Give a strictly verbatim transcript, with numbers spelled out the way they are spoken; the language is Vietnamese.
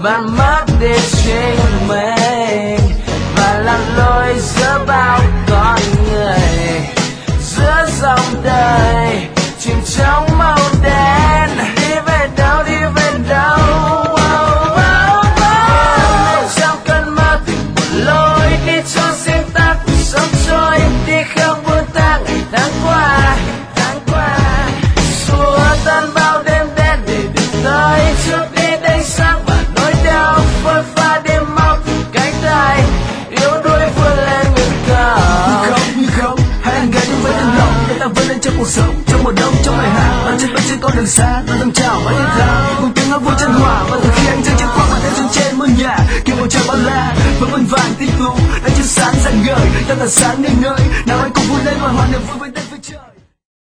bạn mất đi chính mình và lạc lối giữa bao con người, giữa dòng đời chìm trong màu đen. Đi về đâu, đi về đâu, oh, oh, oh. Nên trong cơn mơ tìm một lối đi cho riêng ta cuộc sống trôi đi, không buông ta ngày tháng qua, tháng qua xua tan bao đêm đen để được tới trước đi đầy sáng và nỗi đau phôi pha đêm mau từng cánh tay yếu đuối vươn lên ngừng cầu. Không như không hai anh gái với từng lòng để ta vươn lên trong cuộc sống, trong mùa đông trong ngày hạ bàn chân bên trên con đường xa ta dâng trào bao nhiêu tháng cùng tiếng nói vui chân hòa. Và từ khi anh rơi trên khoác bàn tay xuống trên mưa nhà kia bầu trời bao la với muôn vàn tinh tú đã chiếu sáng rạng ngời ta tỏa sáng ngời ngời nào anh cùng vui lên và hòa niềm vui với